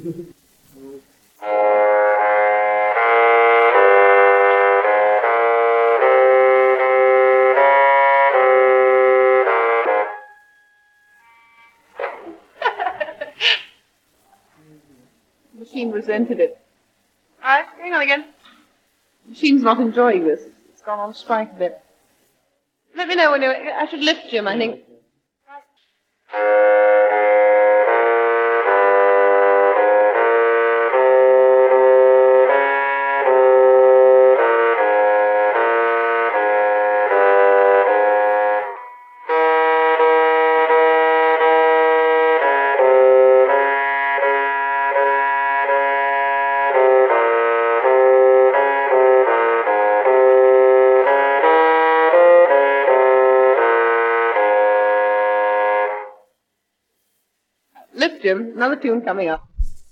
The machine resented it. Alright, hang on again. The machine's not enjoying this. It's gone on strike a bit. Let me know when I should lift Jim, I think. Lift Jim, another tune coming up.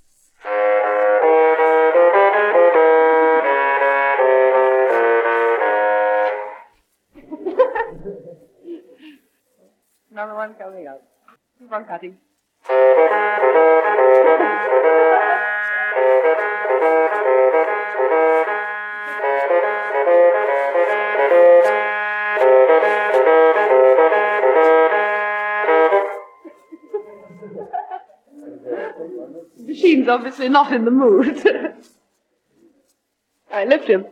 Another one coming up. Keep on cutting. The machine's obviously not in the mood. Alright, lift him.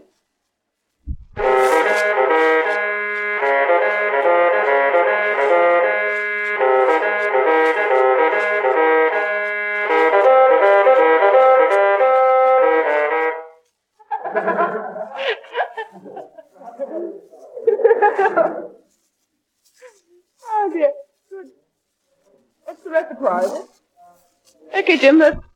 Oh dear. Good. What's the repertoire? Okay, Jim.